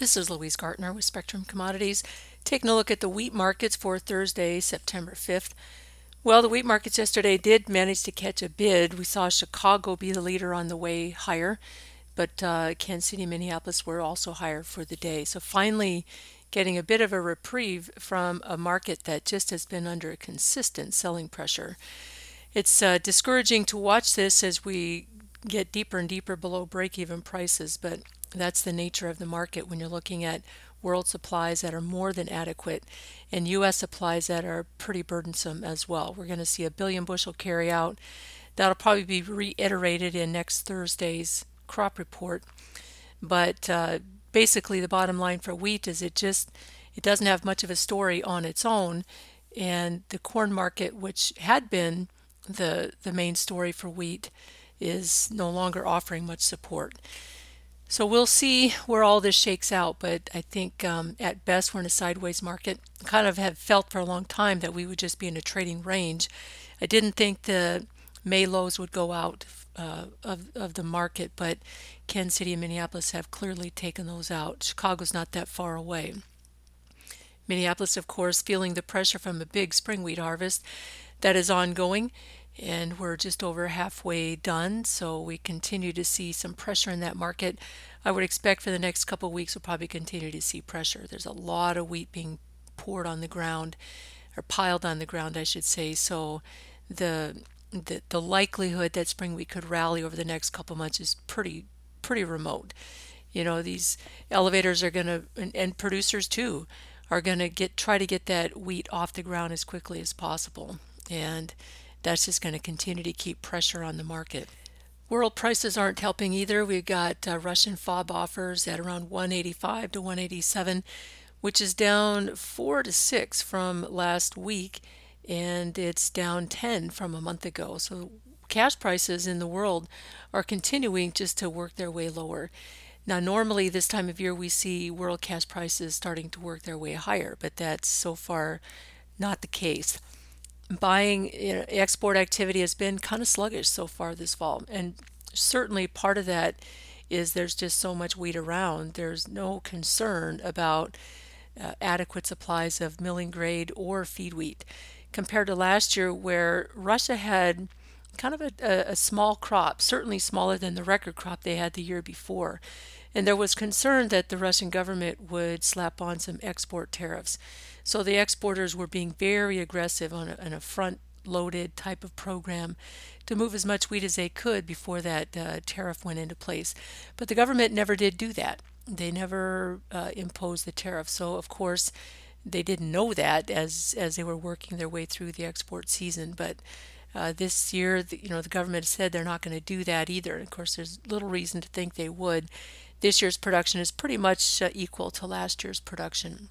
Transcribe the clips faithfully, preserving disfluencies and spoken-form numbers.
This is Louise Gartner with Spectrum Commodities, taking a look at the wheat markets for Thursday, September fifth. Well, the wheat markets yesterday did manage to catch a bid. We saw Chicago be the leader on the way higher, but uh, Kansas City, Minneapolis were also higher for the day. So finally getting a bit of a reprieve from a market that just has been under consistent selling pressure. It's uh, discouraging to watch this as we get deeper and deeper below break-even prices, but that's the nature of the market when you're looking at world supplies that are more than adequate and U S supplies that are pretty burdensome as well. We're going to see a billion bushel carry out. That'll probably be reiterated in next Thursday's crop report. But uh, basically, the bottom line for wheat is it just it doesn't have much of a story on its own, and the corn market, which had been the the main story for wheat, is no longer offering much support. So we'll see where all this shakes out, but I think um, at best we're in a sideways market. Kind of have felt for a long time that we would just be in a trading range. I didn't think the May lows would go out uh, of, of the market, but Kansas City and Minneapolis have clearly taken those out. Chicago's not that far away. Minneapolis, of course, feeling the pressure from a big spring wheat harvest that is ongoing, and we're just over halfway done, so we continue to see some pressure in that market. I would expect for the next couple of weeks we'll probably continue to see pressure. There's a lot of wheat being poured on the ground, or piled on the ground, I should say, so the the, the likelihood that spring wheat could rally over the next couple of months is pretty pretty remote. You know, these elevators are going to, and, and producers too, are going to get try to get that wheat off the ground as quickly as possible. And that's just going to continue to keep pressure on the market. World prices aren't helping either. We've got uh, Russian F O B offers at around one eighty-five to one eighty-seven, which is down four to six from last week, and it's down ten from a month ago. So cash prices in the world are continuing just to work their way lower. Now, normally this time of year we see world cash prices starting to work their way higher, but that's so far not the case. Buying, you know, export activity has been kind of sluggish so far this fall, and certainly part of that is there's just so much wheat around. There's no concern about uh, adequate supplies of milling grade or feed wheat compared to last year where Russia had kind of a, a, a small crop, certainly smaller than the record crop they had the year before. And there was concern that the Russian government would slap on some export tariffs. So the exporters were being very aggressive on a, on a front-loaded type of program to move as much wheat as they could before that uh, tariff went into place. But the government never did do that. They never uh, imposed the tariff. So, of course, they didn't know that as, as they were working their way through the export season. But uh, this year, the, you know, the government said they're not going to do that either. And of course, there's little reason to think they would. This year's production is pretty much uh, equal to last year's production.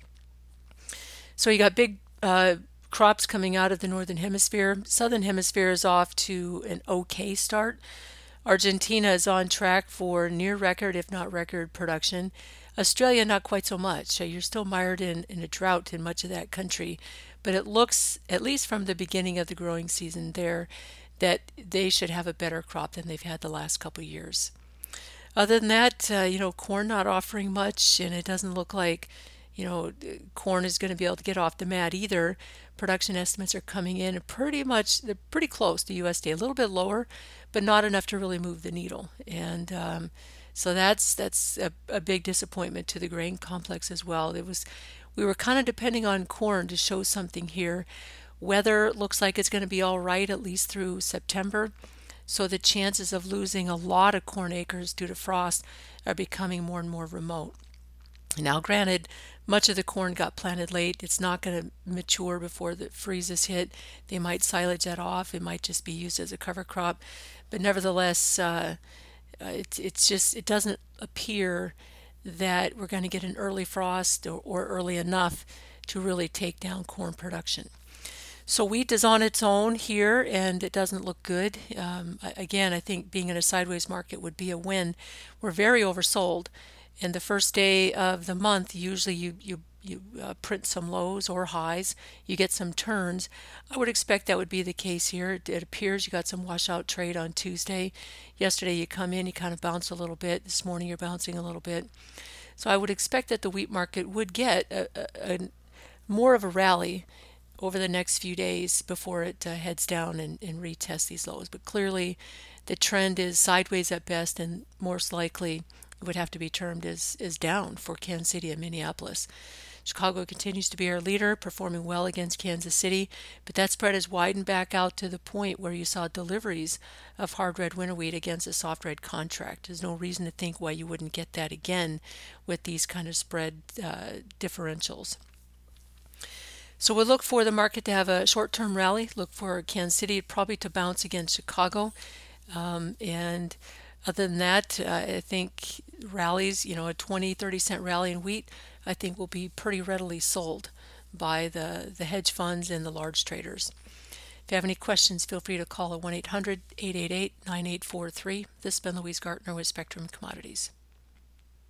So you got big uh, crops coming out of the northern hemisphere. Southern hemisphere is off to an okay start. Argentina is on track for near record, if not record, production. Australia, not quite so much. So you're still mired in, in a drought in much of that country. But it looks, at least from the beginning of the growing season there, that they should have a better crop than they've had the last couple of years. Other than that, uh, you know, corn not offering much, and it doesn't look like, you know, corn is going to be able to get off the mat either. Production estimates are coming in pretty much, they're pretty close to U S D A, a little bit lower, but not enough to really move the needle. And um, so that's that's a, a big disappointment to the grain complex as well. It was, we were kind of depending on corn to show something here. Weather looks like it's going to be all right at least through September. So the chances of losing a lot of corn acres due to frost are becoming more and more remote. Now, granted, much of the corn got planted late. It's not going to mature before the freezes hit. They might silage that off. It might just be used as a cover crop. But nevertheless, uh, uh, it's it's just it doesn't appear that we're going to get an early frost or, or early enough to really take down corn production. So wheat is on its own here, and it doesn't look good. Um, again, I think being in a sideways market would be a win. We're very oversold, and the first day of the month, usually you you you uh, print some lows or highs. You get some turns. I would expect that would be the case here. It, it appears you got some washout trade on Tuesday. Yesterday you come in, you kind of bounce a little bit. This morning you're bouncing a little bit. So I would expect that the wheat market would get a, a, a more of a rally over the next few days before it uh, heads down and, and retests these lows. But clearly, the trend is sideways at best, and most likely it would have to be termed as, as down for Kansas City and Minneapolis. Chicago continues to be our leader, performing well against Kansas City, but that spread has widened back out to the point where you saw deliveries of hard red winter wheat against a soft red contract. There's no reason to think why you wouldn't get that again with these kind of spread uh, differentials. So we'll look for the market to have a short-term rally, look for Kansas City probably to bounce against Chicago. Um, and other than that, uh, I think rallies, you know, a twenty, thirty cent rally in wheat, I think will be pretty readily sold by the, the hedge funds and the large traders. If you have any questions, feel free to call one eight hundred, eight eight eight, nine eight four three. This has been Louise Gartner with Spectrum Commodities.